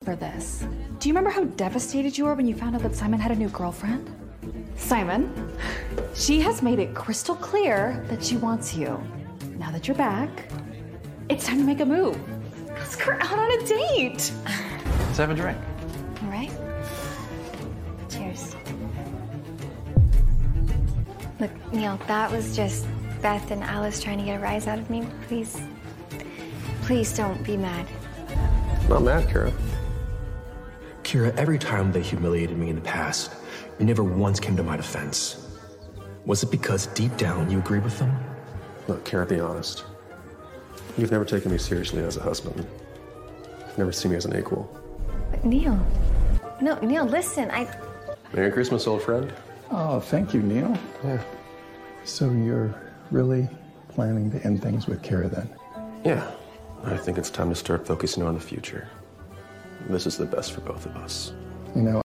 for this. Do you remember how devastated you were when you found out that Simon had a new girlfriend? Simon, she has made it crystal clear that she wants you. Now that you're back, it's time to make a move. Ask her out on a date. Let's have a drink. All right. Cheers. Look, Neil, that was just Beth and Alice trying to get a rise out of me. Please don't be mad. Not mad, Kira. Kira, every time they humiliated me in the past, you never once came to my defense. Was it because deep down you agreed with them? Look, Kira, be honest. You've never taken me seriously as a husband. You've never seen me as an equal. But Neil, no, Neil, listen, Merry Christmas, old friend. Oh, thank you, Neil. Yeah. So you're really planning to end things with Kira then? Yeah. I think it's time to start focusing on the future. This is the best for both of us. You know,